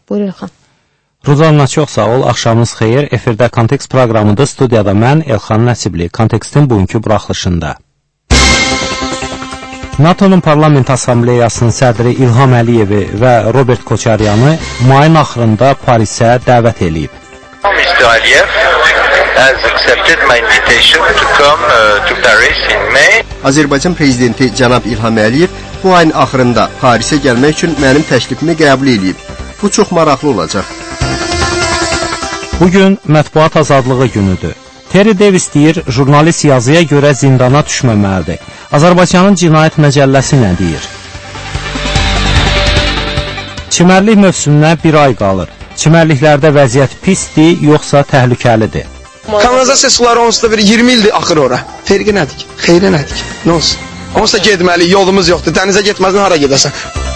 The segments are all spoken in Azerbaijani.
Buyur Elxan. Ruzanna, çox sağ ol. Axşamınız xeyir. Efirdə Kontekst proqramında studiyada mən Elxan Nəsibli. Kontekstin bugünkü buraxılışında. NATO-nun Parlament Assambleyasının sədri İlham Əliyevi və Robert Koçaryanı mayın axırında Parisə dəvət edib. Mr. Aliyev has accepted my invitation to come to Paris in May. Azərbaycan prezidenti cənab İlham Əliyev bu ayın axırında Parisə gəlmək üçün mənim təklifimi qəbul edib. Bu çox maraqlı olacaq. Bugün mətbuat azadlığı günüdür. Terry Davis deyir, jurnalist yazıya görə zindana düşməməlidir. Azərbaycanın cinayət məcəlləsi nə deyir? Çimərlik mövsümünə bir ay qalır. Çimərliklərdə vəziyyət pisdir, yoxsa təhlükəlidir? Kanalizasiya suları onsuz da bir 20 ildir axır ora. Fərqi nədir ki? Xeyri nədir ki? Nə olsun? Onsuz da getməli, yolumuz yoxdur. Dənizə getməzdən hara gedəsən?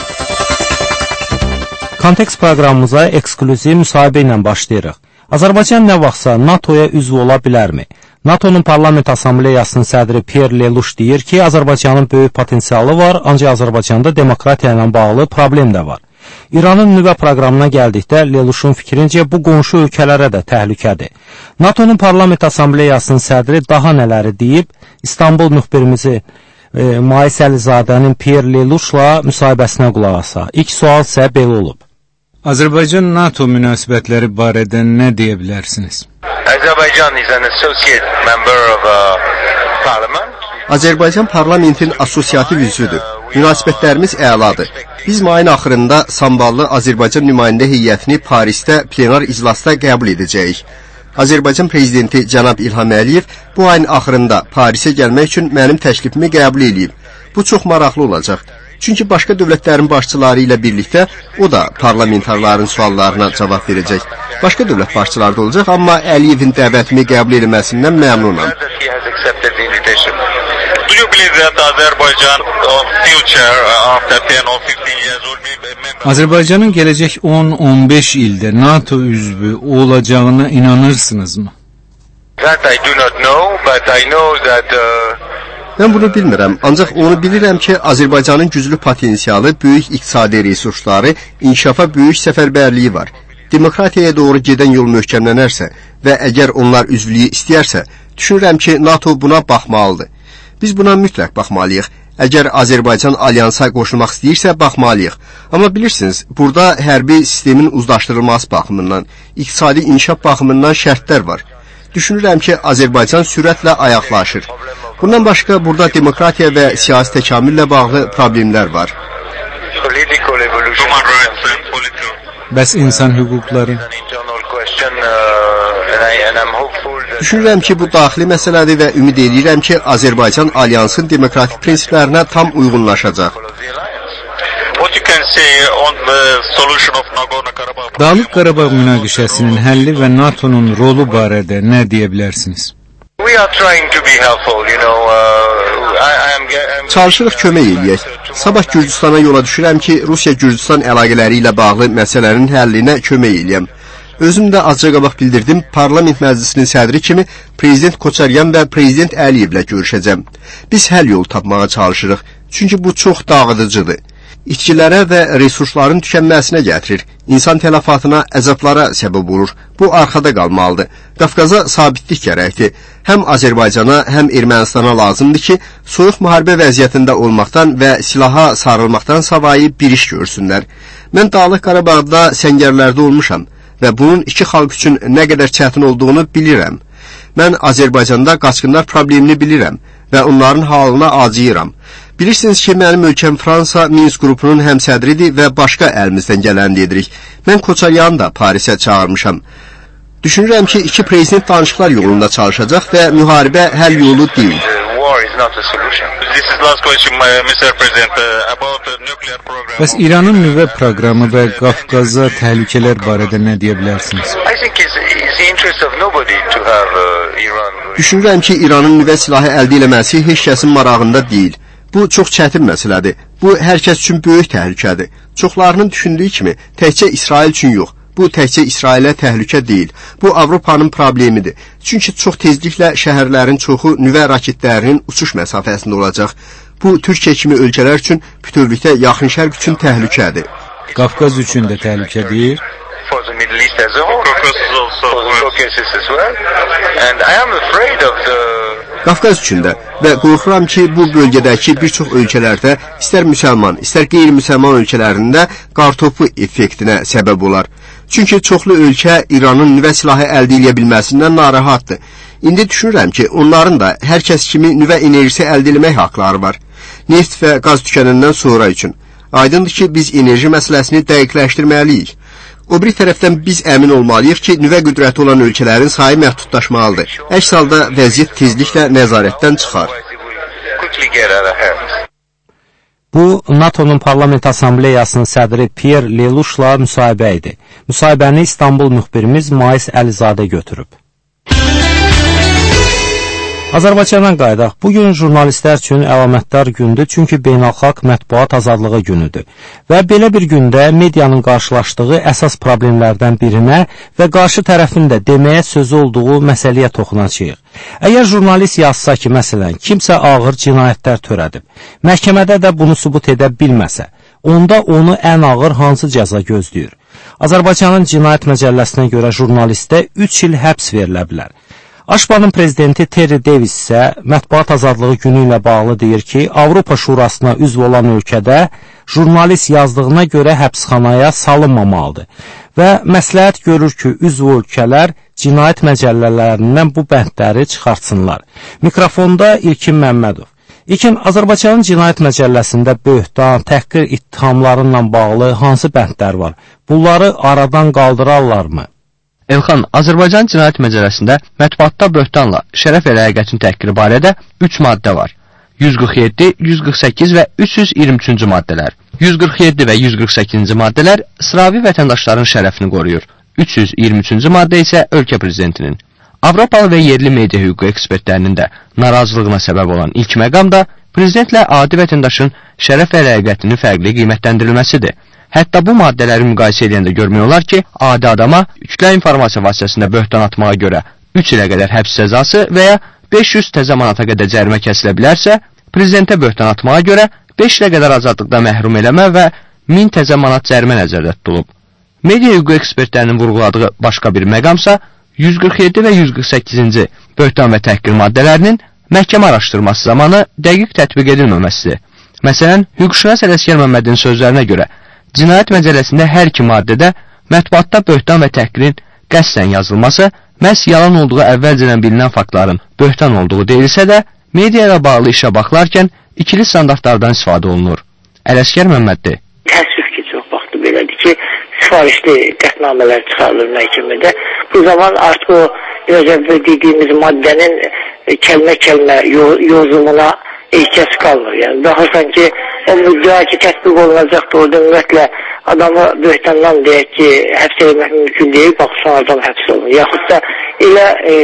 Kontekst proqramımıza eksklüziv müsahibə ilə başlayırıq. Azərbaycan nə vaxtsa NATO-ya üzv ola bilərmi? NATO-nun Parlament Assambleyasının sədri Pierre Lelouch deyir ki, Azərbaycanın böyük potensialı var, ancaq Azərbaycanda demokratiya ilə bağlı problem də var. İranın nüvə proqramına gəldikdə Lelouch'un fikrincə bu qonşu ölkələrə də təhlükədir. NATO-nun Parlament Assambleyasının sədri daha nələri deyib? İstanbul müxbirimizi Mais Əlizadənin Pierre Lelouch'la müsahibəsinə qulaq asaq. İlk sual isə belə olub. Azərbaycan-NATO münasibətləri barədə nə deyə bilərsiniz? Azerbaijan is an associate member of parliament. Azərbaycan parlamentin assosiativ üzvüdür. Münasibətlərimiz əladır. Biz mayın axırında Samballı Azərbaycan nümayəndə heyətini Parisdə plenar iclasda qəbul edəcəyik. Azərbaycan prezidenti cənab İlham Əliyev bu ayın axırında Parisə gəlmək üçün mənim təklifimi qəbul edib. Bu çox maraqlı olacaq. Çünki başqa dövlətlərin başçıları ilə birlikdə o da parlamentarların suallarına cavab verəcək. Başqa dövlət başçıları da olacaq, amma Əliyevin dəvətimi qəbul edilməsindən məmnunam. Do you believe that Azerbaijan future after 10 or 15 years will be Azərbaycanın gələcək 10-15 ildə NATO üzvü olacağına inanırsınızmı? That I do not know, but I know that Mən bunu bilmirəm, ancaq onu bilirəm ki, Azərbaycanın güclü potensialı, böyük iqtisadi resursları, inkişafa böyük səfərbərliyi var. Demokratiyaya doğru gedən yol möhkəmlənərsə və əgər onlar üzvlüyü istəyərsə, düşünürəm ki, NATO buna baxmalıdır. Biz buna mütləq baxmalıyıq. Əgər Azərbaycan alyansa qoşulmaq istəyirsə, baxmalıyıq. Amma bilirsiniz, burada hərbi sistemin uzlaşdırılması baxımından, iqtisadi inkişaf baxımından şərtlər var. Düşünürəm ki, Azərbaycan sürətlə ayaqlaşır. Bundan başqa, burada demokratiya və siyasi təkamüllə bağlı problemlər var. Bəs insan hüquqları? Düşünürəm ki, bu daxili məsələdir və ümid edirəm ki, Azərbaycan alyansın demokratik prinsiplərinə tam uyğunlaşacaq. Dağlıq Qarabağ münaqişəsinin həlli və NATO'nun rolu barədə nə deyə bilərsiniz? Çalışırıq kömək eləyək. Sabah Gürcüstana yola düşürəm ki, Rusiya-Gürcüstan əlaqələri ilə bağlı məsələnin həllinə kömək eləyəm. Özüm də azca qabaq bildirdim, Parlament Məclisinin sədri kimi Prezident Koçaryan və Prezident Əliyevlə görüşəcəm. Biz həll yolu tapmağa çalışırıq, çünki bu çox dağıdıcıdır. İtkilərə və resursların tükənməsinə gətirir, insan tələfatına, əzablara səbəb olur. Bu arxada qalmalıdır. Qafqaza sabitlik gərəkdir. Həm Azərbaycana, həm Ermənistana lazımdır ki, soyuq müharibə vəziyyətində olmaqdan və silaha sarılmaqdan savayı bir iş görsünlər. Mən Dağlıq Qarabağda səngərlərdə olmuşam və bunun iki xalq üçün nə qədər çətin olduğunu bilirəm. Mən Azərbaycanda qaçqınlar problemini bilirəm və onların halına acıyıram. Bilirsiniz ki, mənim ölkəm Fransa Minsk qrupunun həmsədridir və başqa əlimizdən gələni edirik. Mən Koçaryanı da Parisə çağırmışam. Düşünürəm ki, iki prezident danışıqlar yolunda çalışacaq və müharibə həll yolu deyil. Bəs İranın nüvə proqramı və Qafqaza təhlükələr barədə nə deyə bilərsiniz? Düşünürəm ki, İranın nüvə silahı əldə eləməsi heç kəsin marağında deyil. Bu çox çətin məsələdir. Bu hər kəs üçün böyük təhlükədir. Çoxlarının düşündüyü kimi təkcə İsrail üçün yox. Bu təkcə İsrailə təhlükə deyil. Bu Avropanın problemidir. Çünki çox tezliklə şəhərlərin çoxu nüvə raketlərinin uçuş məsafəsində olacaq. Bu Türkiyə kimi ölkələr üçün bütövlükdə yaxın şərq üçün təhlükədir. Qafqaz üçün də təhlükədir. For the Middle East as a whole. For the Caucasus as well. And I am afraid of the Qafqaz üçün də və qorxuram ki, bu bölgədəki bir çox ölkələrdə, istər müsəlman, istər qeyri-müsəlman ölkələrində qartopu effektinə səbəb olar. Çünki çoxlu ölkə İranın nüvə silahı əldə edə bilməsindən narahatdır. İndi düşünürəm ki, onların da hər kəs kimi nüvə enerjisi əldə etmək haqları var. Neft və qaz tükənəndən sonra üçün. Aydındır ki, biz enerji məsələsini dəqiqləşdirməliyik. O bir tərəfdən biz əmin olmalıyıq ki, nüvə qüdrəti olan ölkələrin sayı məhdudlaşmalıdır. Əks halda vəziyyət tezliklə nəzarətdən çıxar. Bu, NATO'nun Parlament Assambleyasının sədri Pierre Leluş'la müsahibə idi. Müsahibəni İstanbul müxbirimiz Mais Əlizadə götürüb. Azərbaycandan qayıdaq. Bugün jurnalistlər üçün əlamətdar gündür, çünki beynəlxalq mətbuat azadlığı günüdür. Və belə bir gündə medianın qarşılaşdığı əsas problemlərdən birinə və qarşı tərəfin də deməyə sözü olduğu məsələyə toxunacağıq. Əgər jurnalist yazsa ki, məsələn, kimsə ağır cinayətlər törədib, məhkəmədə də bunu sübut edə bilməsə, onda onu ən ağır hansı cəza gözləyir? Azərbaycanın cinayət məcəlləsinə görə jurnalistə 3 il həbs verilə bilər. Aşbanın prezidenti Terry Davis isə mətbuat azadlığı günü ilə bağlı deyir ki, Avropa Şurasına üzv olan ölkədə jurnalist yazdığına görə həbsxanaya salınmamalıdır və məsləhət görür ki, üzv ölkələr cinayət məcəllələrindən bu bəndləri çıxartsınlar. Mikrofonda İlkin Məmmədov. İlkin, Azərbaycanın cinayət məcəlləsində böhtan, təhqir ittihamlarıyla bağlı hansı bəndlər var? Bunları aradan qaldırarlarmı? Elxan, Azərbaycan cinayət məcəlləsində mətbuatda böhtanla şərəf və ləyaqətin təhqiri barədə 3 maddə var. 147, 148 və 323-cü maddələr. 147 və 148-ci maddələr sıravi vətəndaşların şərəfini qoruyur. 323-cü maddə isə ölkə prezidentinin. Avropalı və yerli media hüququ ekspertlərinin də narazılığına səbəb olan ilk məqam da prezidentlə adi vətəndaşın şərəf və ləyaqətinin fərqli qiymətləndirilməsidir. Hətta bu maddələri müqayisə edəndə görmək olar ki, adi adama kütlə informasiya vasitəsində böhtan atmağa görə 3 ilə qədər həbs cəzası və ya 500 təzə manata qədər cərimə kəsilə bilərsə, prezidentə böhtan atmağa görə 5 ilə qədər azadlıqdan məhrum eləmə və 1000 təzə manat cərimə nəzərdə tutulub. Media hüququ ekspertlərinin vurğuladığı başqa bir məqamsa 147 və 148-ci böhtan və təhqir maddələrinin məhkəmə araşdırması zamanı dəqiq tətbiq edilməməsidir. Məsələn, hüquqşünas Ələsgər Məmmədin sözlərinə görə Cinayət məcəlləsində hər iki maddədə mətbuatda böhtan və təhqirin qəsdən yazılması məhz yalan olduğu əvvəlcədən bilinən faktların böhtan olduğu deyilsə də, media ilə bağlı işə baxılarkən ikili standartlardan istifadə olunur. Ələsgər Məmməddir. Təəssüf ki, çox vaxtı belədir ki, sifarişli qətnamələr çıxarılır məhkəmədə. Bu zaman artıq o dediyimiz maddənin kəlmə-kəlmə yozumuna ehtiyac qalmır. Yəni, daha sanki o müddəa ki, tətbiq olunacaqdır, orada ümumiyyətlə adamı böhtandan deyək ki, həbs etmək mümkün deyil, bax, sonradan həbs olunur. Yaxud da elə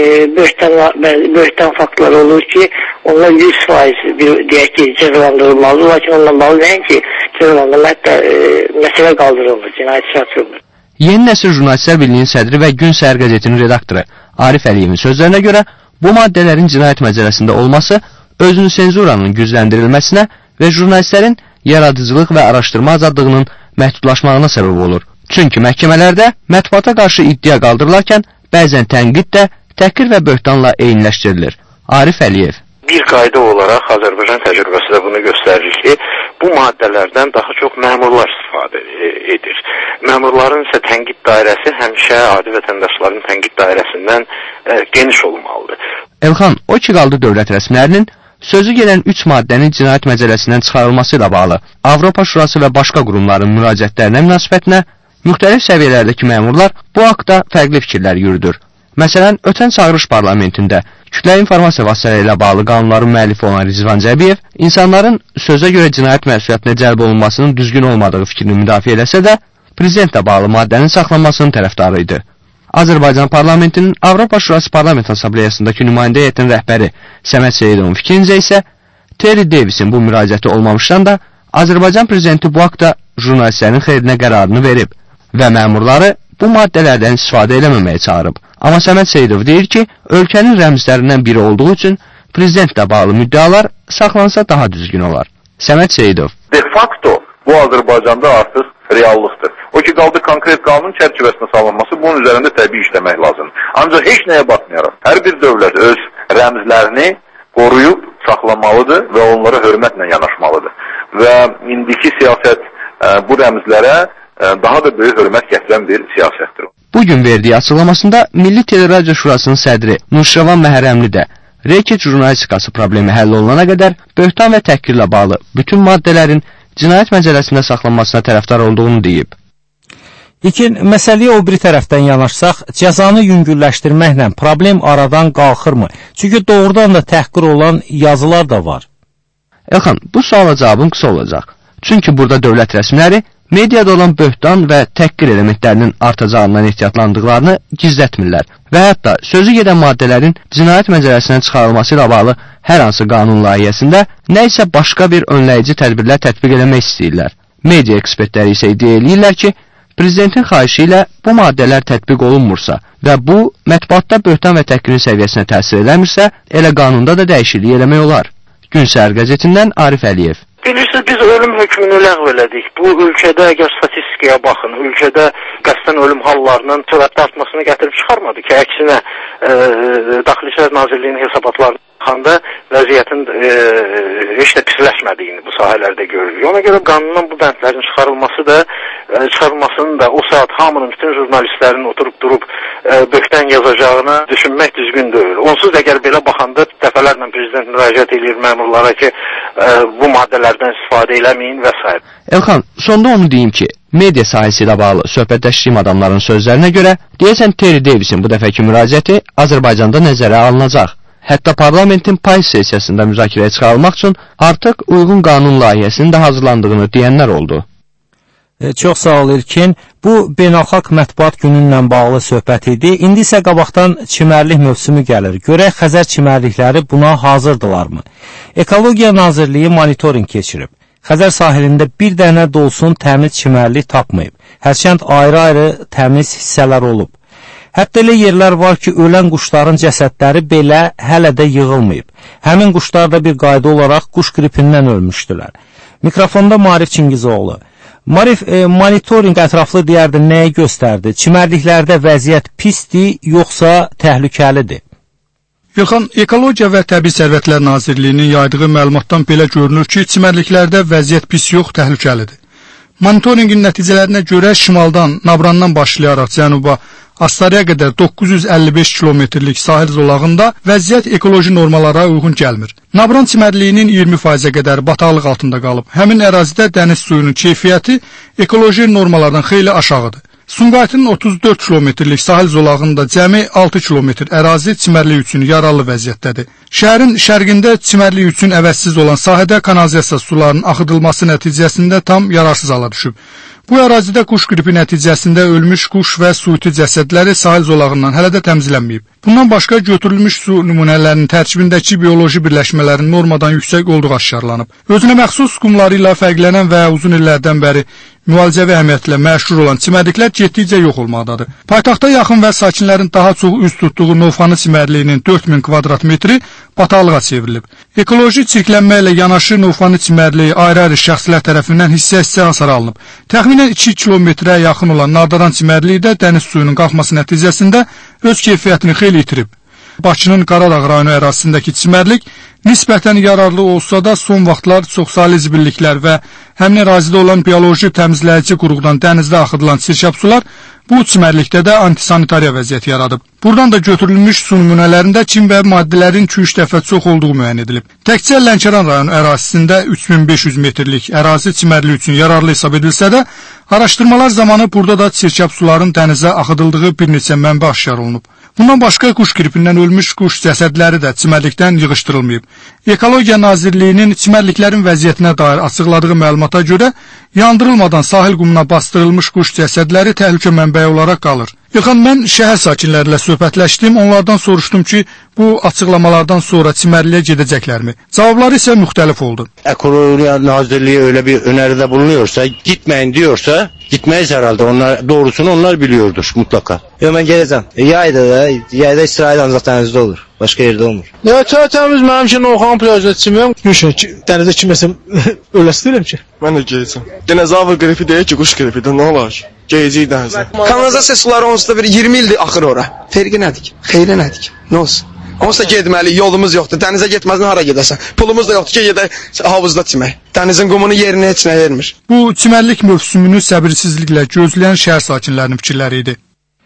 böhtan faktlar olur ki, onlar 100% deyək ki, cəzalandırılmalıdır, lakin onunla bağlı deyək ki, cəzalandırılma hətta məsələ qaldırılmır, cinayət işi açılmır. Yeni Nəsil Jurnalistlər Birliyinin sədri və Gün Səhər qəzetinin redaktoru Arif Əliyevin sözlərinə görə, bu maddələrin cinayət məcəlləsində olması özünün senzuranın gücləndirilməsinə və jurnalistlərin yaradıcılıq və araşdırma azadlığının məhdudlaşmağına səbəb olur. Çünki məhkəmələrdə mətbuata qarşı iddia qaldırılarkən bəzən tənqid də təhqir və böhtanla eyniləşdirilir. Arif Əliyev. Bir qayda olaraq Azərbaycan təcrübəsi də bunu göstərir ki, bu maddələrdən daha çox məmurlar istifadə edir. Məmurların isə tənqid dairəsi həmişə adi vətəndaşların tənqid dairəsindən geniş olmalıdır. Elxan, o ki qaldı dövlət rəsmilərinin sözü gələn 3 maddənin cinayət məcəlləsindən çıxarılması ilə bağlı Avropa Şurası və başqa qurumların müraciətlərinə münasibətinə müxtəlif səviyyələrdəki məmurlar bu haqda fərqli fikirlər yürüdür. Məsələn, ötən çağırış parlamentində kütləvi informasiya vasitələri ilə bağlı qanunların müəllifi olan Rizvan Cəbiyev insanların sözə görə cinayət məsuliyyətinə cəlb olunmasının düzgün olmadığı fikrini müdafiə eləsə də, prezidentlə bağlı maddənin saxlanmasının tərəfdarı idi. Azərbaycan parlamentinin Avropa Şurası Parlament Assambleyasındakı nümayəndə heyətinin rəhbəri Səməd Seyidovun fikrincə isə Terry Davisin bu müraciəti olmamışdan da Azərbaycan prezidenti bu haqda jurnalistlərin xeyrinə qərarını verib və məmurları bu maddələrdən istifadə eləməməyə çağırıb. Amma Səməd Seyidov deyir ki, ölkənin rəmzlərindən biri olduğu üçün prezidentlə bağlı müddialar saxlansa daha düzgün olar. Səməd Seyidov. De facto bu Azərbaycanda artıq reallıqdır. O ki, qaldı konkret qanun çərçivəsində salınması, bunun üzərində təbii işləmək lazımdır. Ancaq heç nəyə baxmayaraq, hər bir dövlət öz rəmzlərini qoruyub saxlamalıdır və onlara hörmətlə yanaşmalıdır. Və indiki siyasət bu rəmzlərə daha da böyük hörmət gətirən bir siyasətdir. Bugün verdiyi açıqlamasında Milli Teleradio Şurasının sədri Nurşavan Məhərrəmli də reket jurnalistikası problemi həll olunana qədər böhtan və təhqirlə bağlı bütün maddələrin cinayət məcəlləsində saxlanmasına tərəfdar olduğunu deyib. İlkin, məsələyə o biri tərəfdən yanaşsaq, cəzanı yüngülləşdirməklə problem aradan qalxırmı? Çünki doğrudan da təhqir olan yazılar da var. Elxan, bu suala cavabım qısa olacaq. Çünki burada dövlət rəsmiləri mediada olan böhtan və təhqir elementlərinin artacağından ehtiyatlandıqlarını gizlətmirlər və hətta sözü gedən maddələrin cinayət məcəlləsindən çıxarılması ilə bağlı hər hansı qanun layihəsində nə isə başqa bir önləyici tədbirlər tətbiq eləmək istəyirlər. Media ekspertləri isə iddia eləyirlər ki, Prezidentin xahişi ilə bu maddələr tətbiq olunmursa və bu, mətbuatda böhtan və təhqirin səviyyəsinə təsir eləmirsə, elə qanunda da dəyişiklik eləmək olar. Gün Səhər qəzetindən Arif Əliyev. Bilirsiniz, biz ölüm hökmünü ləğv elədik. Bu ölkədə, əgər statistikaya baxın, ölkədə qəsdən ölüm hallarının sürətli artmasını gətirib çıxarmadı ki, əksinə Daxili İşlər Nazirliyinin hesabatlarına baxanda vəziyyətin heç də pisləşmədiyini bu sahələrdə görürük. Ona görə qanundan bu bəndlərin çıxarılmasının da o saat hamının, bütün jurnalistlərin oturub durub böhtan yazacağını düşünmək düzgün deyil. Onsuz da əgər belə baxanda dəfələrlə prezident müraciət edir məmurlara ki, bu maddələrdən istifadə eləməyin və s. Elxan, sonda onu deyim ki, media sahəsi ilə bağlı söhbətləşdiyim adamların sözlərinə görə, deyəsən Terry Davisin bu dəfəki müraciəti Azərbaycanda nəzərə alınacaq. Hətta parlamentin payız sessiyasında müzakirəyə çıxarılmaq üçün artıq uyğun qanun layihəsinin də hazırlandığını deyənlər oldu. Çox sağ ol İlkin. Bu beynəlxalq mətbuat gününlə bağlı söhbət idi. İndi isə qabaqdan çimərlik mövsümü gəlir. Görək Xəzər çimərlikləri buna hazırdılarmı? Ekologiya Nazirliyi monitorinq keçirib. Xəzər sahilində bir dənə də olsun təmiz çimərlik tapmayıb. Hərçənd ayrı-ayrı təmiz hissələr olub. Hətta elə yerlər var ki, ölən quşların cəsədləri belə hələ də yığılmayıb. Həmin quşlar da bir qayda olaraq quş qripindən ölmüşdülər. Mikrofonda Marif Çingizoğlu. Marif, monitorinq ətraflı deyərdi, nəyi göstərdi? Çimərliklərdə vəziyyət pisdir, yoxsa təhlükəlidir? Elxan, Ekologiya və Təbii Sərvətlər Nazirliyinin yaydığı məlumatdan belə görünür ki, çimərliklərdə vəziyyət pis yox, təhlükəlidir. Monitorinqin nəticələrinə görə şimaldan, Nabrandan başlayaraq cənuba, Astaraya qədər 955 kilometrlik sahil zolağında vəziyyət ekoloji normalara uyğun gəlmir. Nabran çimərliyinin 20%-ə qədər bataqlıq altında qalıb. Həmin ərazidə dəniz suyunun keyfiyyəti ekoloji normalardan xeyli aşağıdır. Sumqayıtın 34 kilometrlik sahil zolağında cəmi 6 kilometr ərazi çimərlik üçün yararlı vəziyyətdədir. Şəhərin şərqində çimərlik üçün əvəzsiz olan sahədə kanalizasiya sularının axıdılması nəticəsində tam yararsız hala düşüb. Bu ərazidə quş qripi nəticəsində ölmüş quş və suiti cəsədləri sahil zolağından hələ də təmizlənməyib. Bundan başqa götürülmüş su nümunələrinin tərkibindəki bioloji birləşmələrin normadan yüksək olduğu aşkarlanıb. Özünə məxsus qumları ilə fərqlənən və uzun illərdən bəri müalicəvi əhəmiyyətlə məşhur olan çimərliklər getdikcə yox olmaqdadır. Paytaxta yaxın və sakinlərin daha çox üz tutduğu Novxanı çimərliyinin 4000 kvadrat metri bataqlığa çevrilib. Ekoloji çirklənmə ilə yanaşı Novxanı çimərliyi ayrı-ayrı şəxslər tərəfindən hissə-hissə hasar alınıb. Təxminən 2 kilometrə yaxın olan Nardaran çimərliyi də dəniz suyunun qalxması nəticəsində öz keyfiyyətini xeyli itirib. Bakının Qaradağ rayonu ərazisindəki çimərlik nisbətən yararlı olsa da son vaxtlar çoxsaylı zibilliklər və həmin ərazidə olan bioloji təmizləyici quruqdan dənizdə axıdılan sirkəb sular bu çimərlikdə də antisanitariya vəziyyəti yaradıb. Buradan da götürülmüş su nümunələrində kim və maddələrin 2-3 dəfə çox olduğu müəyyən edilib. Təkcə Lənkəran rayonu ərazisində 3500 metrlik ərazi çimərlik üçün yararlı hesab edilsə də, araşdırmalar zamanı burada da sirkəb suların dənizə axıdıldığı bir neçə mənbə aşkar olunub. Bundan başqa quş qripindən ölmüş quş cəsədləri də çimərlikdən yığışdırılmayıb. Ekologiya Nazirliyinin çimərliklərin vəziyyətinə dair açıqladığı məlumata görə, yandırılmadan sahil qumuna bastırılmış quş cəsədləri təhlükə mənbəyi olaraq qalır. İlxan, mən şəhər sakinləri ilə söhbətləşdim. Onlardan soruşdum ki, bu açıqlamalardan sonra çimərliyə gedəcəklərmi? Cavabları isə müxtəlif oldu. Ekologiya Nazirliyi öyle bir öneride bulunuyorsa, gitmeyin diyorsa, gitmeyiz herhalde. Doğrusunu onlar biliyordur mutlaka. Yok, ben geleceğim. Yayda İsrail ancaq dənizdə olur. Başqa yerdə olmur. Ya çaytəmiz mənim ki, Novxanı plajda çiməyəm. Dənizdə çiməsəm öləsi deyiləm ki. Mən də geleceğim. Dinozavr qripi deyək ki, quş qripidir, nə olar ki? Geleceğik dənizə. Kanalizasiya suları onsuz da bir 20 ildir axır ora. Fərqi nədir ki? Xeyri nədir ki? Nə olsun? Onsuz da getməli, yolumuz yoxdur. Dənizə getməzdən hara gedəsən? Pulumuz da yoxdur ki, gedək havuzda çimək. Dənizin qumunu yerinə heç nə vermir. Bu çimərlik mövsümünü səbirsizliklə gözləyən şəhər sakinlərinin fikirləri idi.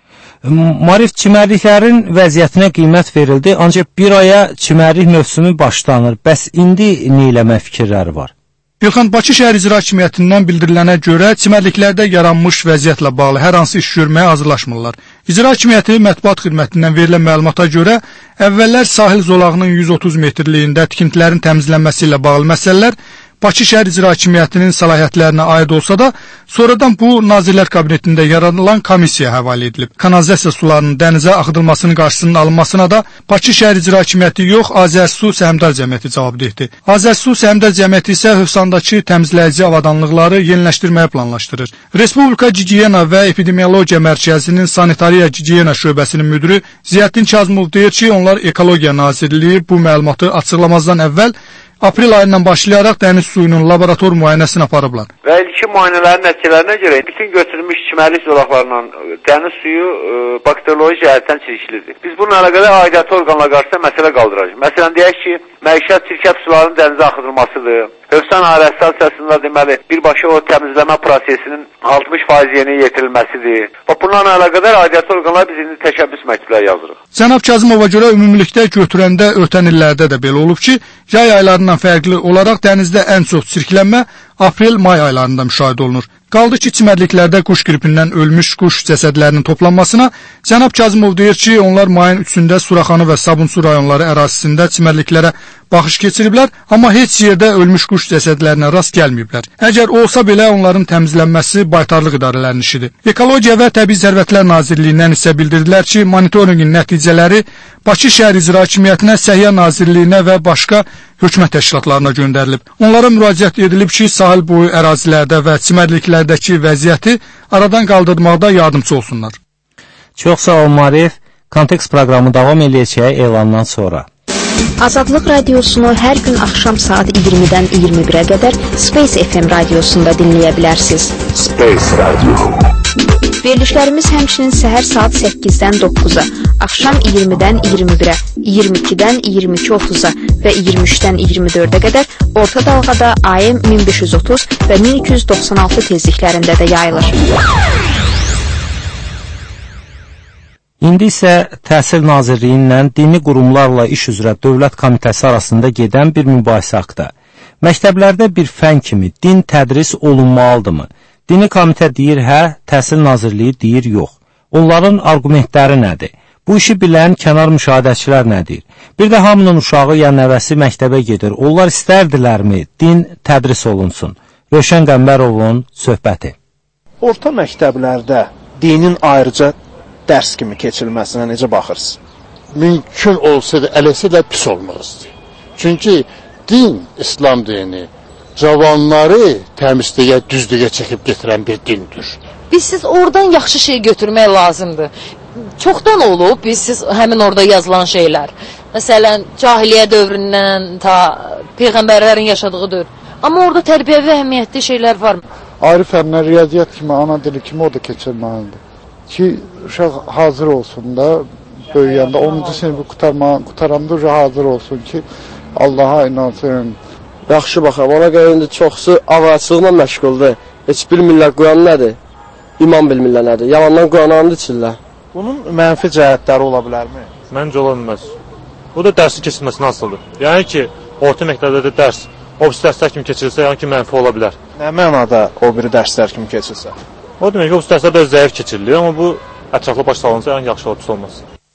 Marif, çimərliklərin vəziyyətinə qiymət verildi, ancaq bir aya çimərlik mövsümü başlanır. Bəs indi neyləmə fikirləri var? İlxan, Bakı şəhər icra hakimiyyətindən bildirilənə görə çimərliklərdə yaranmış vəziyyətlə bağlı hər hansı iş görməyə hazırlaşmırlar. İcra hakimiyyəti mətbuat xidmətindən verilən məlumata görə əvvəllər sahil zolağının 130 metrliyində tikintilərin təmizlənməsi ilə bağlı məsələlər Bakı şəhər icra hakimiyyətinin səlahiyyətlərinə aid olsa da, sonradan bu Nazirlər Kabinetində yaradılan komissiyaya həvalə edilib. Kanalizasiya sularının dənizə axıdılmasının qarşısının alınmasına da Bakı şəhər icra hakimiyyəti yox, Azərsu Səhmdar Cəmiyyəti cavabdehdir. Azərsu Səhmdar Cəmiyyəti isə Hövsandakı təmizləyici avadanlıqları yeniləşdirməyə planlaşdırır. Respublika Gigiyena və Epidemiologiya Mərkəzinin Sanitariya Gigiyena şöbəsinin müdiri Ziyəddin Kazımov deyir ki, onlar Ekologiya Nazirliyi bu məlumatı açıqlamazdan əvvəl aprel ayından başlayaraq dəniz suyunun laborator müayinəsini aparıblar. Və ilkin müayinələrin nəticələrinə görə bütün götürülmüş çimərlik zolaqlarından dəniz suyu bakterioloji cəhətdən çirklidir. Biz bununla əlaqədar aidiyyatı orqanlar qarşısında məsələ qaldıracağıq. Məsələn, deyək ki, məişət çirkəb sularının dənizə axıdılmasıdır. Hövsan Ayrı stansiyasında deməli birbaşa o təmizləmə prosesinin 60% yeni yetirilməsidir. Və bunlarla əlaqədar aidiyyatı orqanlar biz indi təşəbbüs məktubları yazırıq. Cənab Kazımova görə ümumilikdə götürəndə ötən illərdə də belə olub ki, yay aylarından fərqli olaraq dənizdə ən çox çirklənmə aprel-may aylarında müşahidə olunur. Qaldı ki, çimərliklərdə quş qripindən ölmüş quş cəsədlərinin toplanmasına Cənab Kazımov deyir ki, onlar mayın 3-də Suraxanı və Sabunçu rayonları ərazisində çimərliklərə baxış keçiriblər, amma heç yerdə ölmüş quş cəsədlərinə rast gəlməyiblər. Əgər olsa belə onların təmizlənməsi baytarlıq idarələrinin işidir. Ekologiya və Təbii Sərvətlər Nazirliyindən isə bildirdilər ki, monitorinqin nəticələri Bakı şəhər icra hakimiyyətinə, Səhiyyə Nazirliyinə və başqa hökumət təşkilatlarına göndərilib. Onlara müraciət edilib ki, sahil boyu ərazilərdə və çimərliklərdəki vəziyyəti aradan qaldırmaqda yardımçı olsunlar. Çox sağ ol Marif. Kontekst proqramı davam edəcək elandan sonra. Azadlıq radiosunu hər gün axşam saat 20-dən 21-ə qədər Space FM radiosunda dinləyə bilərsiniz. Space Radio. Verilişlərimiz həmçinin səhər saat 8-dən 9-a, axşam 20-dən 21-ə, 22-dən 22:30-a və 23-dən 24-ə qədər orta dalğada AM 1530 və 1296 tezliklərində də yayılır. İndi isə Təhsil Nazirliyi ilə dini qurumlarla iş üzrə Dövlət Komitəsi arasında gedən bir mübahisə haqqında. Məktəblərdə bir fən kimi din tədris olunmalıdırmı? Dini komitə deyir hə, Təhsil Nazirliyi deyir yox. Onların argumentləri nədir? Bu işi bilən kənar müşahidəçilər nə deyir? Bir də hamının uşağı ya nəvəsi məktəbə gedir. Onlar istərdilərmi din tədris olunsun? Rövşən Qəmbərovun söhbəti. Orta məktəblərdə dinin ayrıca dərs kimi keçirilməsinə necə baxırsınız? Mümkün olsa da eləsə də pis olmazdı. Çünki din, İslam dini, cavanları təmizliyə, düzlüyə çəkib getirən bir dindir. Siz oradan yaxşı şey götürmək lazımdır. Çoxdan olub, siz həmin orada yazılan şeylər. Məsələn, cahiliyyə dövründən ta peyğəmbərlərin yaşadığı dövr. Amma orada tərbiyəvi əhəmiyyətli şeylər var. Ayrı fənlər, riyaziyyat kimi, ana dili kimi o da keçirməlidir. Ki, uşaq hazır olsun da, böyüyəndə, 10-cu sinifi qutaranda hazır olsun ki, Allaha inansın. Yaxşı baxaq, ona görə indi çoxsu avaraçılıqla məşğuldur. Heç bilmirlər Quran nədir, iman bilmirlər nədir, yalandan Quran andı içirlər. Bunun mənfi cəhətləri ola bilərmi? Məncə ola bilməz. Bu da dərsin keçirilməsinə asılıdır. Yəni ki, orta məktəbdə də dərs, o birisi dərslər kimi keçirilsə, yəni ki, mənfi ola bilər. Nə mənada o biri dərslər kimi keçirsə? O demək ki, o dərslər də zəif keçirilir, amma bu ətraflı başlanılsa, yəni yaxşı olsa olmaz.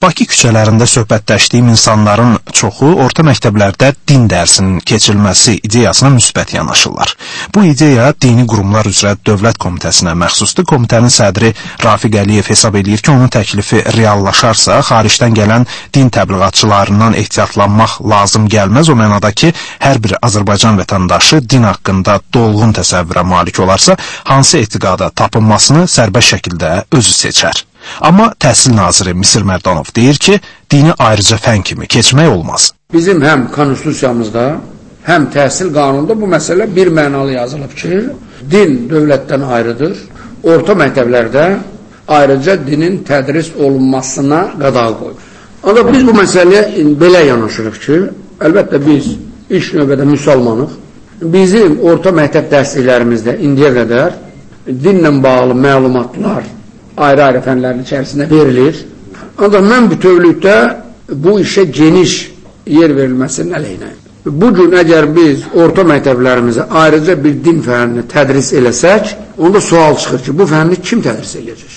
Bakı küçələrində söhbətləşdiyim insanların çoxu orta məktəblərdə din dərsinin keçirilməsi ideyasına müsbət yanaşırlar. Bu ideya Dini Qurumlar üzrə Dövlət Komitəsinə məxsusdur. Komitənin sədri Rafiq Əliyev hesab edir ki, onun təklifi reallaşarsa, xaricdən gələn din təbliğatçılarından ehtiyatlanmaq lazım gəlməz. O mənada ki, hər bir Azərbaycan vətəndaşı din haqqında dolğun təsəvvürə malik olarsa, hansı etiqada tapınmasını sərbəst şəkildə özü seçər. Amma Təhsil naziri Misir Mərdanov deyir ki, dini ayrıca fən kimi keçmək olmaz. Bizim həm konstitusiyamızda, həm təhsil qanununda bu məsələ bir mənalı yazılıb ki, din dövlətdən ayrıdır. Orta məktəblərdə ayrıca dinin tədris olunmasına qadağa qoyur. Ancaq biz bu məsələyə belə yanaşırıq ki, əlbəttə biz ilk növbədə müsəlmanıq. Bizim orta məktəb dərsliklərimizdə indiyə qədər dinlə bağlı məlumatlar ayrı-ayrı fənlərin içərisində verilir. Ancaq mən bütövlükdə bu işə geniş yer verilməsinin əleyhinəyim. Bugün əgər biz orta məktəblərimizə ayrıca bir din fənini tədris eləsək, onda sual çıxır ki, bu fənni kim tədris eləyəcək?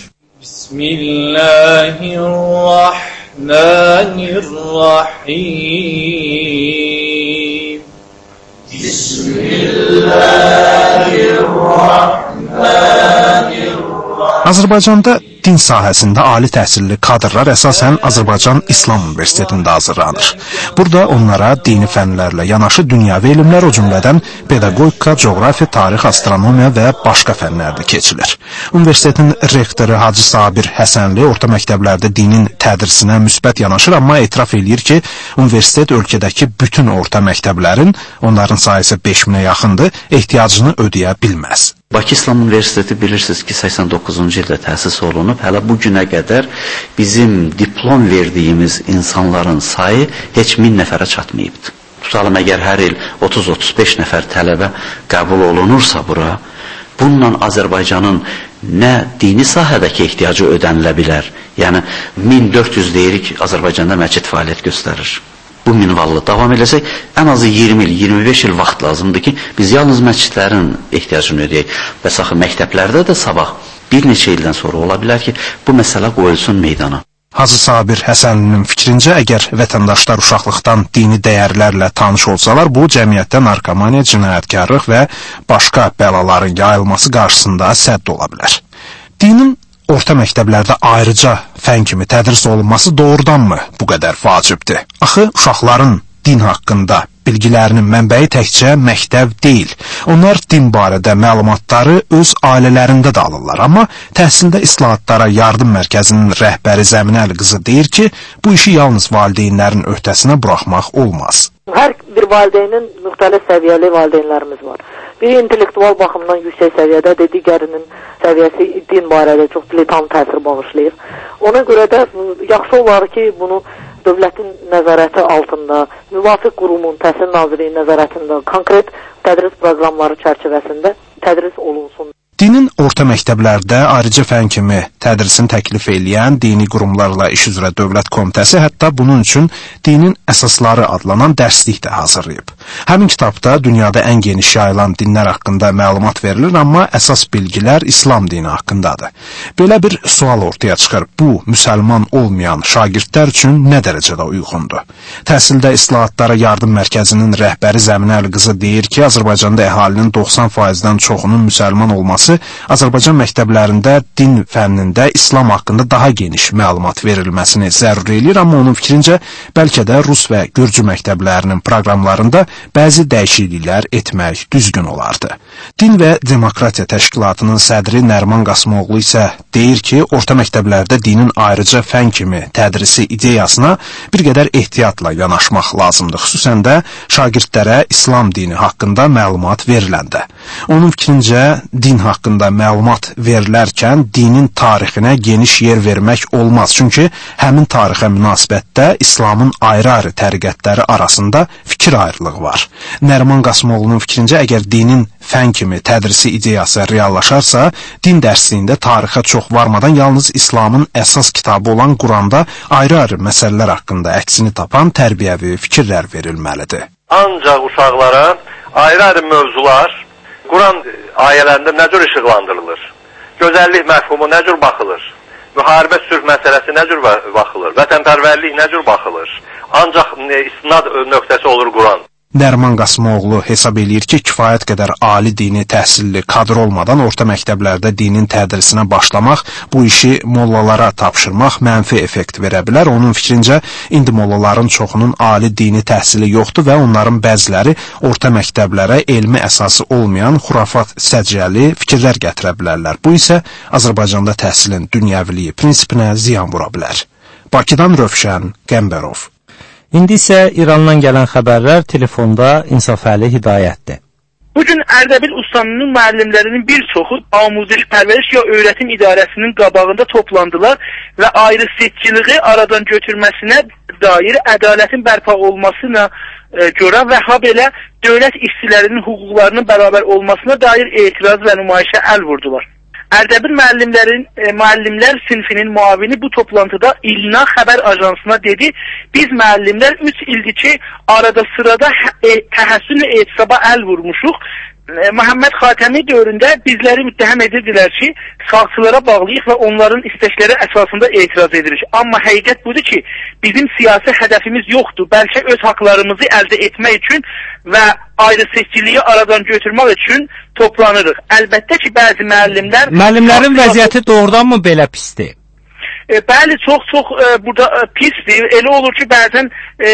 Bismillahirrahmanirrahim. Bismillahirrahmanirrahim. Azərbaycanda din sahəsində ali təhsilli kadrlar əsasən Azərbaycan İslam Universitetində hazırlanır. Burada onlara dini fənlərlə yanaşı dünyəvi elmlər, o cümlədən pedaqogika, coğrafiya, tarix, astronomiya və başqa fənlər də keçilir. Universitetin rektoru Hacı Sabir Həsənli orta məktəblərdə dinin tədrisinə müsbət yanaşır, amma etiraf eləyir ki, universitet ölkədəki bütün orta məktəblərin, onların sayısı 5000-ə yaxındır, ehtiyacını ödəyə bilməz. Bakı İslam Universiteti bilirsiniz ki, 89-cu ildə təsis olunub. Hələ bu günə qədər bizim diplom verdiyimiz insanların sayı heç 1000 nəfərə çatmayıbdır. Tutalım, əgər hər il 30-35 nəfər tələbə qəbul olunursa bura, bununla Azərbaycanın nə dini sahədəki ehtiyacı ödənilə bilər. Yəni, 1400 deyirik Azərbaycanda məscid fəaliyyət göstərir. Bu minvallı davam eləsək, ən azı 20 il, 25 il vaxt lazımdır ki, biz yalnız məscidlərin ehtiyacını ödəyək. Və saxı məktəblərdə də sabah bir neçə ildən sonra ola bilər ki, bu məsələ qoyulsun meydana. Hacı Sabir Həsənlinin fikrincə, əgər vətəndaşlar uşaqlıqdan dini dəyərlərlə tanış olsalar, bu cəmiyyətdə narkomaniya, cinayətkarlıq və başqa bəlaların yayılması qarşısında sədd ola bilər. Dinin orta məktəblərdə ayrıca fən kimi tədris olunması doğrudanmı bu qədər vacibdir? Axı, uşaqların din haqqında bilgilərinin mənbəyi təkcə məktəb deyil. Onlar din barədə məlumatları öz ailələrində də alırlar. Amma təhsildə islahatlara yardım mərkəzinin rəhbəri Zəminəli qızı deyir ki, bu işi yalnız valideynlərin öhdəsinə buraxmaq olmaz. Hər bir valideynin müxtəlif səviyyəli valideynlərimiz var. Biri intellektual baxımdan yüksək səviyyədədir, digərinin səviyyəsi din barədə çox dilettant təsir bağışlayır. Ona görə də yaxşı olar ki, bunu dövlətin nəzarəti altında, müvafiq qurumun, Təhsil Nazirliyinin nəzarətində konkret tədris proqramları çərçivəsində tədris olunsun. Dinin orta məktəblərdə ayrıca fən kimi tədrisini təklif eləyən Dini Qurumlarla İş üzrə Dövlət Komitəsi hətta bunun üçün Dinin Əsasları adlanan dərslik də hazırlayıb. Həmin kitabda dünyada ən geniş yayılan dinlər haqqında məlumat verilir, amma əsas bilgilər İslam dini haqqındadır. Belə bir sual ortaya çıxır. Bu, müsəlman olmayan şagirdlər üçün nə dərəcədə uyğundur? Təhsildə İslahatlara Yardım Mərkəzinin rəhbəri Zəminəli qızı deyir ki, Azərbaycanda əhalinin 90%-dən çoxunun müsəlman olması Azərbaycan məktəblərində din fənnində İslam haqqında daha geniş məlumat verilməsini zəruri eləyir, amma onun fikrincə bəlkə də Rus və Gürcü məktəblərinin proqramlarında bəzi dəyişikliklər etmək düzgün olardı. Din və Demokratiya Təşkilatının sədri Nəriman Qasımoğlu isə deyir ki, orta məktəblərdə dinin ayrıca fən kimi tədrisi ideyasına bir qədər ehtiyatla yanaşmaq lazımdır, xüsusən də şagirdlərə İslam dini haqqında məlumat veriləndə. Onun fikrincə, din haqqında məlumat verilərkən dinin tarixinə geniş yer vermək olmaz. Çünki həmin tarixə münasibətdə İslamın ayrı-ayrı təriqətləri arasında fikir ayrılığı var. Nəriman Qasımoğlu'nun fikrincə, əgər dinin fən kimi tədrisi ideyası reallaşarsa, din dərsliyində tarixə çox varmadan yalnız İslamın əsas kitabı olan Quranda ayrı-ayrı məsələlər haqqında əksini tapan tərbiyəvi fikirlər verilməlidir. Ancaq uşaqlara ayrı-ayrı mövzular Quran ayələrində nə cür işıqlandırılır? Gözəllik məfhumu nə cür baxılır? müharibə sülh məsələsi nə cür baxılır? Vətənpərvərlik nə cür baxılır? Ancaq istinad nöqtəsi olur Quran. Nəriman Qasımoğlu hesab eləyir ki, kifayət qədər ali dini təhsilli kadr olmadan orta məktəblərdə dinin tədrisinə başlamaq, bu işi mollalara tapşırmaq mənfi effekt verə bilər. Onun fikrincə, indi mollaların çoxunun ali dini təhsili yoxdur və onların bəziləri orta məktəblərə elmi əsası olmayan xurafat səciyyəli fikirlər gətirə bilərlər. Bu isə Azərbaycanda təhsilin dünyəviliyi prinsipinə ziyan vura bilər. Bakıdan Rövşən Qəmbərov. İndi isə İrandan gələn xəbərlər telefonda İnsafəli Hidayətdir. Bugün Ərdəbil Ustanının müəllimlərinin bir çoxu Amuzəş Pərvəriş ya Öyrətim İdarəsinin qabağında toplandılar və ayrı seçiciliği aradan götürməsinə dair ədalətin bərpa olmasına görə və habelə dövlət işçilərinin hüquqlarının bərabər olmasına dair etiraz və nümayişə əl vurdular. Ərdəbil müəllimlər sinfinin muavini bu toplantıda İlna xəbər ajansına dedi, biz müəllimlər 3 ildir ki, arada sırada təhəssünlə etisaba əl vurmuşuq. Məhəmməd Xatəmi dövründə bizləri müttəhəm edirdilər ki, sağçılara bağlıyıq və onların istəkləri əsasında etiraz edirik. Amma həqiqət budur ki, bizim siyasi hədəfimiz yoxdur. Bəlkə öz haqlarımızı əldə etmək üçün və ayrı seçiciliyi aradan götürmək üçün toplanırıq. Əlbəttə ki, bəzi müəllimlər... Müəllimlərin vəziyyəti doğrudanmı belə pisdir? Bəli, çox burada pisdir. Elə olur ki, bəzən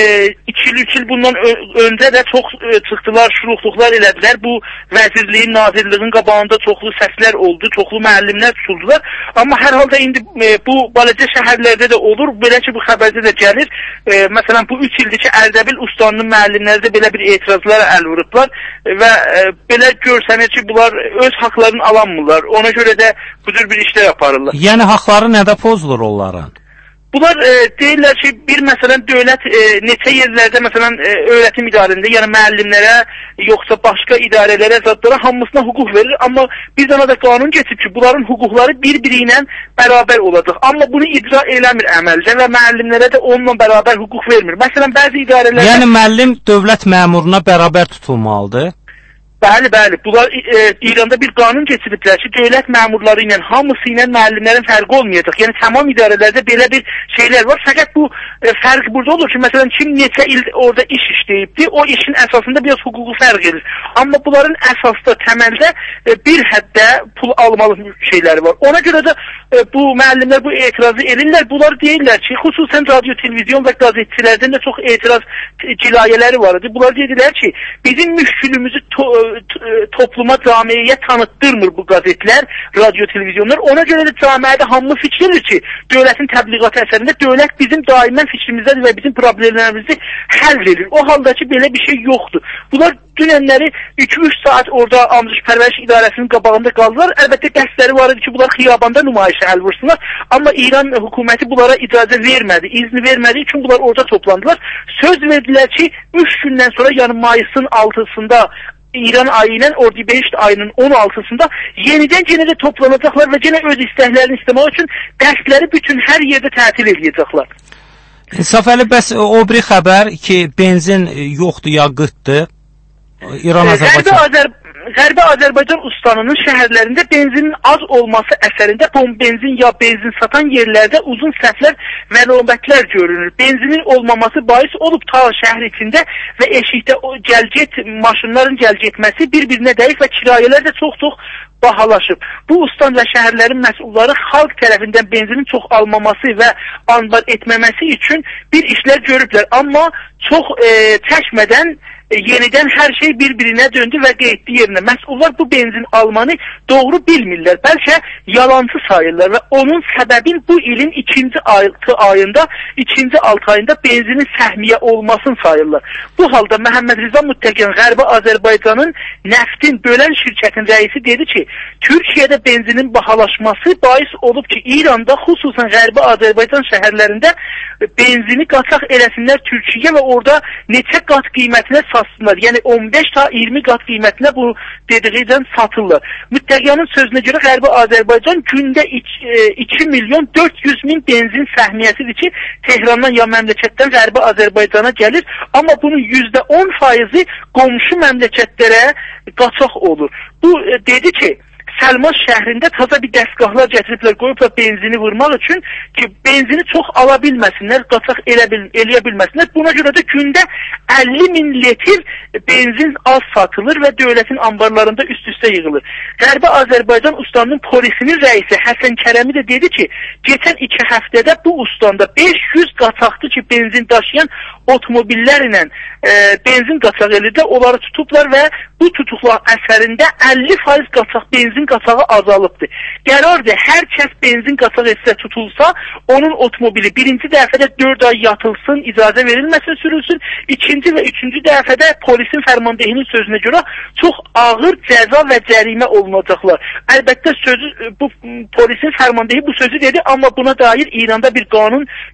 2-3 il bundan öncə də çox çıxdılar, şuruqluqlar elədilər. Bu vəzirliyin, nazirliyin qabağında çoxlu səslər oldu, çoxlu müəllimlər tutuldular. Amma hər halda indi bu balaca şəhərlərdə də olur, belə ki, bu xəbərdə də gəlir. Məsələn, bu 3 ildir ki, Ərdəbil Ustanının müəllimləri də belə bir etirazlara əl vurublar və belə görsənir ki, bunlar öz haqlarını alanmırlar. Ona görə də bu cür bir işlər yaparırlar. Yəni, haqları nədə pozulur onların? Bunlar deyirlər ki, məsələn, dövlət neçə yerlərdə, məsələn, öyrətim idarəsində, yəni müəllimlərə, yoxsa başqa idarələrə, zadlara hamısına hüquq verir. Amma biz ona da qanun geçib ki, bunların hüquqları bir-biri ilə bərabər olacaq. Amma bunu icra eləmir əməldə və müəllimlərə də onunla bərabər hüquq vermir. Məsələn, bəzi idarələrdə... Yəni, müəllim dövlət məmuruna bərabər tutulmalıdır? Bəli. Bunlar İranda bir qanun keçiriblər ki, dövlət məmurları ilə hamısı ilə müəllimlərin fərqi olmayacaq. Yəni tamam idarələrdə belə bir şeylər var. Fəqət bu fərq burada olur ki, məsələn, kim neçə il orada iş işləyibdi, o işin əsasında biraz hüququ fərq edir. Amma bunların əsasda, təməldə bir həddə pul almalı şeyləri var. Ona görə də bu müəllimlər bu etirazı edirlər. Bunlar deyirlər ki, xüsusən radio, televizyon və qəzetçilərdən də çox etiraz cilayələri var idi. Bunlar deyirlər ki, bizim müşkülümüzü topluma, camiyə tanıtdırmır bu qəzetlər, radio, televizyonlar. Ona görə də camiədə hamı fikirdir ki, dövlətin təbliğatı əsərində dövlət bizim daimən fikrimizdə və bizim problemlərimizi həll edir. O halda ki, belə bir şey yoxdur. Bunlar dünənləri 2-3 saat orada Amuzəş Pərvəriş İdarəsinin qabağında qaldılar. Əlbəttə qəsdləri var idi ki, bunlar xiyabanda nümayişə əl vursunlar. Amma İran hökuməti bunlara icazə vermədi, izni vermədiyi üçün bunlar orada toplandılar. Söz verdilər ki, 3 gündən sonra, yəni mayısın 6-sında İran ayı ilə Ordibehişt ayının 16-sında yenidən toplanacaqlar və yenə öz istəklərini istəmək üçün dərsləri bütün hər yerdə tətil edəcəklər. Səfəli, bəs o bir xəbər ki, benzin yoxdur ya qıtdır, İran-Azərbaycan... Qərbi Azərbaycan Ustanının şəhərlərində benzinin az olması əsərində benzin ya benzin satan yerlərdə uzun səhvlər və növbətlər görünür. Benzinin olmaması bahis olub ta şəhər içində və eşikdə maşınların gəlgetməsi bir-birinə dəyik və kirayələr də çox bahalaşıb. Bu ustan və şəhərlərin məsulları xalq tərəfindən benzinin çox almaması və anbar etməməsi üçün bir işlər görüblər. Amma çox çəkmədən yenidən hər şey bir-birinə döndü və qeydli yerinə. Məsullar bu benzin almanı doğru bilmirlər, bəlkə yalancı sayırlar və onun səbəbin bu ilin 2-ci 6 ayında benzinin səhmiyə olmasını sayırlar. Bu halda Məhəmməd Rıza Muttəqin Qərbi Azərbaycanın Neftin bölən şirkətin rəisi dedi ki, Türkiyədə benzinin bahalaşması bahis olub ki, İranda xüsusən Qərbi Azərbaycan şəhərlərində benzini qaçaq eləsinlər Türkiyə və orada neçə qat qiymətinə satsınlar. Yəni 15 ta 20 qat qiymətinə bu dediğidən satırlar. Müttəqiyanın sözünə görə Qərbi Azərbaycan gündə 2 milyon 400 min benzin səhmiyyəsidir ki, Tehrandan ya məmləkətdən Qərbi Azərbaycana gəlir. Amma bunun %10% qonşu məmləkətlərə qaçaq olur. Bu dedi ki, Səlmas şəhrində taza bir dəstgahlar gətiriblər, qoyublar benzini vurmaq üçün ki, benzini çox ala bilməsinlər, qaçaq eləyə bilməsinlər. Buna görə də gündə 50.000 litr benzin az satılır və dövlətin ambarlarında üst-üstə yığılır. Qərbi Azərbaycan ustanının polisinin rəisi Həsən Kərəmi də dedi ki, geçən 2 həftədə bu ustandə 500 qaçaqdı ki, benzin daşıyan otomobillərlə benzin qaçaq elirdə, onları tutublar və bu tutuqlar əsərində 50% qaçaq benzin qaçağı azalıbdır. Qərardır, hər kəs benzin qaçaq etsə tutulsa, onun otomobili birinci dəfədə 4 ay yatılsın, icazə verilməsin, sürülsün. İkinci və üçüncü dəfədə polisin fərmandehinin sözünə görə çox ağır cəza və cərimə olunacaqlar. Əlbəttə sözü, bu polisin fərmandehi bu sözü dedi, amma buna dair İranda bir qanun